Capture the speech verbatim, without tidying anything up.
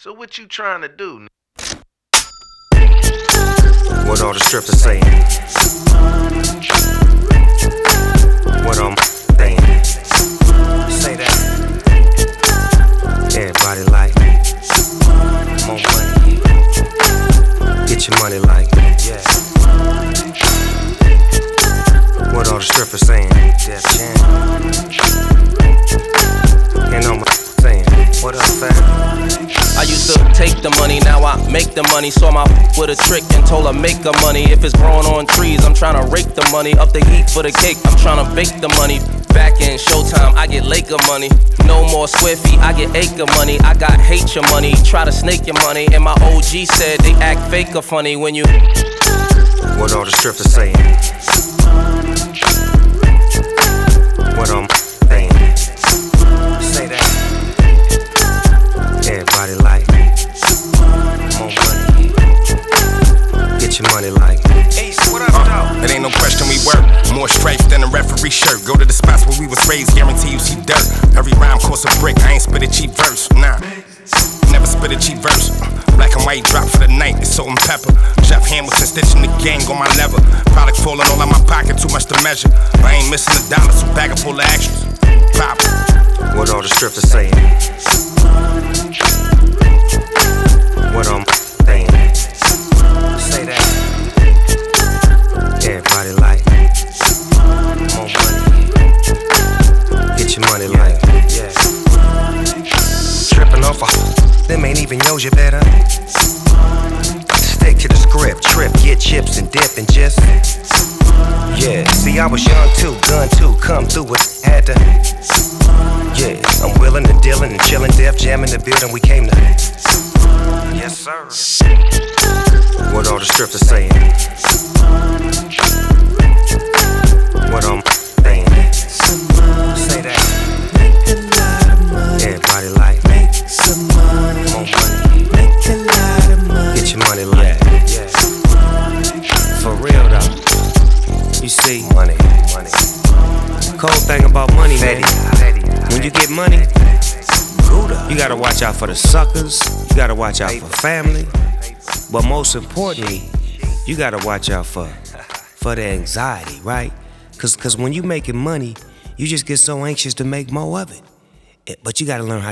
So what you trying to do? What all the strippers saying? What I'm saying? Say that. Everybody like more money. Get your money like, yeah. What all the strippers saying? Def Jam. And I'm saying, what up, fam? I used to take the money, now I make the money. Saw my with a trick and told her make the money. If it's growing on trees, I'm tryna rake the money. Up the heat for the cake, I'm tryna bake the money. Back in Showtime, I get Laker money. No more Swiffy, I get acre money. I got hate your money, try to snake your money. And my O G said they act fake or funny when you. What all the strippers saying? What I'm saying? Say that. Everybody like more money. Get your money like. Ace, what up, uh, it ain't no question we work. More stripes than a referee shirt. Go to the spots where we was raised, guarantee you see dirt. Every rhyme costs a brick, I ain't spit a cheap verse, nah. Never spit a cheap verse. Black and white drop for the night, it's salt and pepper. Jeff Hamilton stitching the gang on my lever. Product falling all out my pocket, too much to measure. I ain't missing a dollar, so bag it full of extras. Pop. What all the strippers saying? What I'm saying? Say that. Everybody like more money. Get your money like, yeah. Tripping off a them ain't even yours, you better stick to the script. Trip, get chips and dip and just, yeah. See, I was young too, gun too, come through with had to, yeah. I'm willing to dealing and chillin', Def Jam in the building, we came to, yes sir. What all the strippers saying? What I'm saying? Say that. Everybody like more money. Get your money like, yeah. For real though. You see, money, money. Cold thing about money, man. When you get money, you gotta watch out for the suckers. You gotta watch out for family. But most importantly, you gotta watch out for for the anxiety, right? Cause, cause when you making money, you just get so anxious to make more of it. But you gotta learn how